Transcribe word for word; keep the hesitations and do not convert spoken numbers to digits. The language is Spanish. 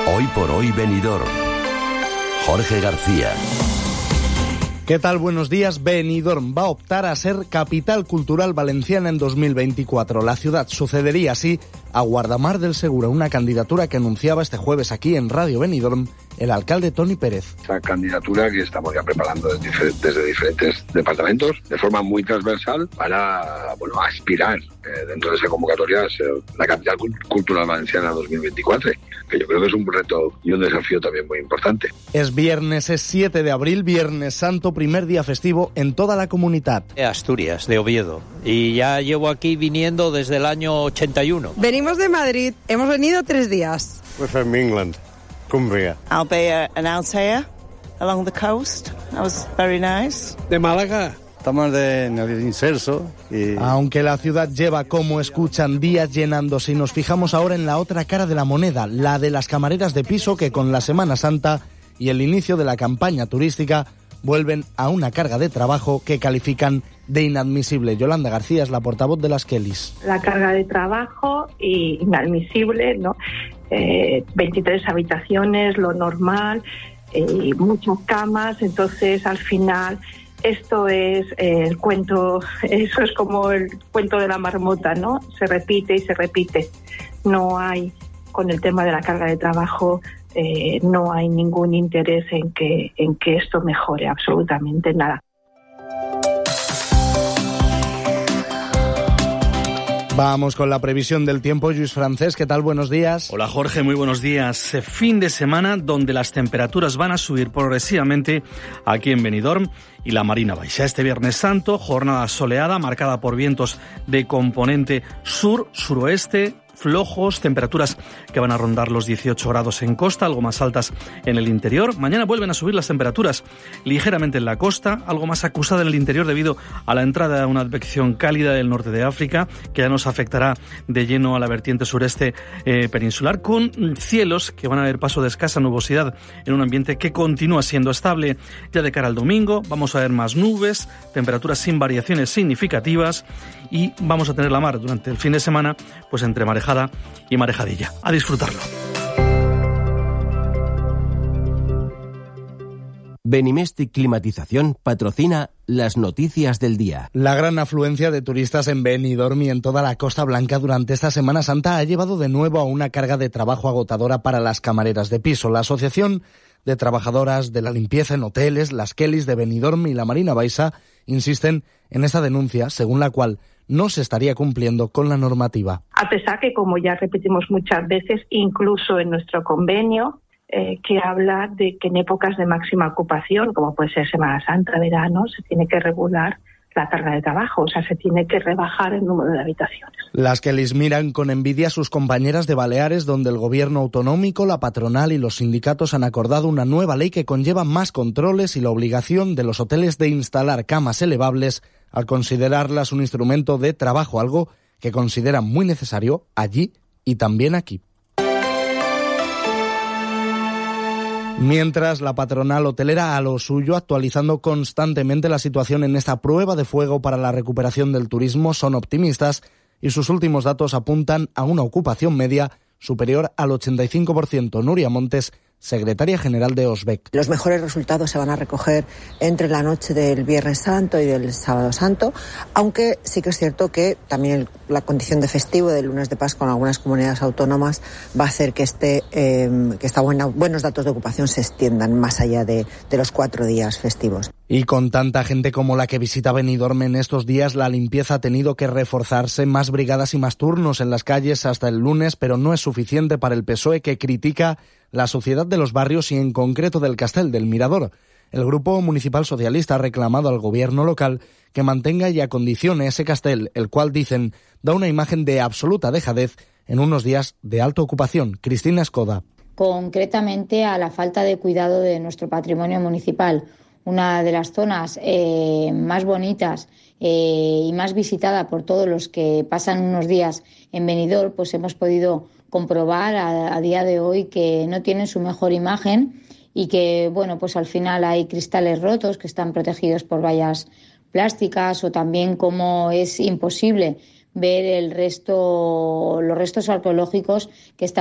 Hoy por hoy Benidorm. Jorge García. ¿Qué tal? Buenos días. Benidorm va a optar a ser capital cultural valenciana en dos mil veinticuatro. La ciudad sucedería así a Guardamar del Segura, una candidatura que anunciaba este jueves aquí en Radio Benidorm el alcalde Toni Pérez. Esa candidatura que estamos ya preparando desde, desde diferentes departamentos de forma muy transversal para, bueno, aspirar eh, dentro de esa convocatoria a ser la capital cultural valenciana dos mil veinticuatro, que yo creo que es un reto y un desafío también muy importante. Es viernes, es siete de abril, Viernes Santo, primer día festivo en toda la comunidad. Asturias, de Oviedo, y ya llevo aquí viniendo desde el año ochenta y uno. Venimos de Madrid, hemos venido tres días. We're from England, Cumbria. I'll be an Altea along the coast. That was very nice. De Málaga. Estamos de, en el inserso. Y... Aunque la ciudad lleva, como escuchan, días llenándose, y nos fijamos ahora en la otra cara de la moneda, la de las camareras de piso que con la Semana Santa y el inicio de la campaña turística vuelven a una carga de trabajo que califican de inadmisible. Yolanda García es la portavoz de las Kellys. La carga de trabajo inadmisible, ¿no? Eh, veintitrés habitaciones, lo normal, eh, muchas camas, entonces al final esto es eh, el cuento, eso es como el cuento de la marmota, ¿no? Se repite y se repite. No hay, con el tema de la carga de trabajo, eh, no hay ningún interés en que, en que esto mejore, absolutamente nada. Vamos con la previsión del tiempo. Lluís Francés, ¿qué tal? Buenos días. Hola Jorge, muy buenos días. Fin de semana donde las temperaturas van a subir progresivamente aquí en Benidorm y la Marina Baixa. Este Viernes Santo, jornada soleada marcada por vientos de componente sur-suroeste, flojos, temperaturas que van a rondar los dieciocho grados en costa, algo más altas en el interior. Mañana vuelven a subir las temperaturas ligeramente en la costa, algo más acusada en el interior debido a la entrada de una advección cálida del norte de África, que ya nos afectará de lleno a la vertiente sureste eh, peninsular, con cielos que van a haber paso de escasa nubosidad en un ambiente que continúa siendo estable. Ya de cara al domingo vamos a ver más nubes, temperaturas sin variaciones significativas, y vamos a tener la mar durante el fin de semana pues entre marejada y marejadilla. A disfrutarlo. Benimestic Climatización patrocina las noticias del día. La gran afluencia de turistas en Benidorm y en toda la Costa Blanca durante esta Semana Santa ha llevado de nuevo a una carga de trabajo agotadora para las camareras de piso. La Asociación de Trabajadoras de la Limpieza en Hoteles, las Kellys de Benidorm y la Marina Baixa insisten en esta denuncia, según la cual no se estaría cumpliendo con la normativa. A pesar que, como ya repetimos muchas veces, incluso en nuestro convenio, eh, que habla de que en épocas de máxima ocupación, como puede ser Semana Santa, verano, se tiene que regular la carga de trabajo, o sea, se tiene que rebajar el número de habitaciones. Las que les miran con envidia a sus compañeras de Baleares, donde el gobierno autonómico, la patronal y los sindicatos han acordado una nueva ley que conlleva más controles y la obligación de los hoteles de instalar camas elevables al considerarlas un instrumento de trabajo, algo que consideran muy necesario allí y también aquí. Mientras, la patronal hotelera a lo suyo, actualizando constantemente la situación en esta prueba de fuego para la recuperación del turismo, son optimistas y sus últimos datos apuntan a una ocupación media superior al ochenta y cinco por ciento. Nuria Montes, secretaria general de OSBEC. Los mejores resultados se van a recoger entre la noche del Viernes Santo y del Sábado Santo, aunque sí que es cierto que también la condición de festivo del lunes de Pascua en algunas comunidades autónomas va a hacer que este eh, que esta buena, buenos datos de ocupación se extiendan más allá de, de los cuatro días festivos. Y con tanta gente como la que visita Benidorm en estos días, la limpieza ha tenido que reforzarse, más brigadas y más turnos en las calles hasta el lunes, pero no es suficiente para el P S O E, que critica la suciedad de los barrios y en concreto del Castell del Mirador. El Grupo Municipal Socialista ha reclamado al gobierno local que mantenga y acondicione ese castell, el cual, dicen, da una imagen de absoluta dejadez en unos días de alta ocupación. Cristina Escoda. Concretamente a la falta de cuidado de nuestro patrimonio municipal, una de las zonas eh, más bonitas eh, y más visitada por todos los que pasan unos días en Benidorm, pues hemos podido comprobar a, a día de hoy que no tienen su mejor imagen y que, bueno, pues al final hay cristales rotos que están protegidos por vallas plásticas, o también cómo es imposible ver el resto, los restos arqueológicos que están